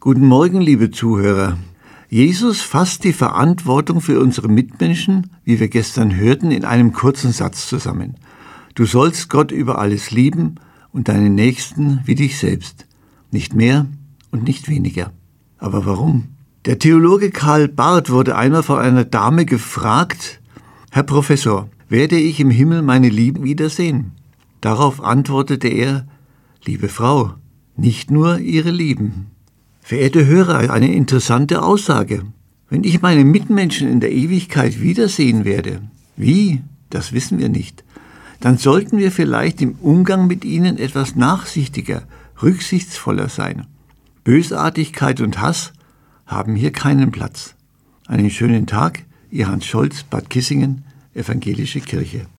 Guten Morgen, liebe Zuhörer. Jesus fasst die Verantwortung für unsere Mitmenschen, wie wir gestern hörten, in einem kurzen Satz zusammen. Du sollst Gott über alles lieben und deinen Nächsten wie dich selbst. Nicht mehr und nicht weniger. Aber warum? Der Theologe Karl Barth wurde einmal von einer Dame gefragt: Herr Professor, werde ich im Himmel meine Lieben wiedersehen? Darauf antwortete er: Liebe Frau, nicht nur ihre Lieben. Verehrte Hörer, eine interessante Aussage. Wenn ich meine Mitmenschen in der Ewigkeit wiedersehen werde, wie? Das wissen wir nicht. Dann sollten wir vielleicht im Umgang mit ihnen etwas nachsichtiger, rücksichtsvoller sein. Bösartigkeit und Hass haben hier keinen Platz. Einen schönen Tag, Ihr Hans Scholz, Bad Kissingen, Evangelische Kirche.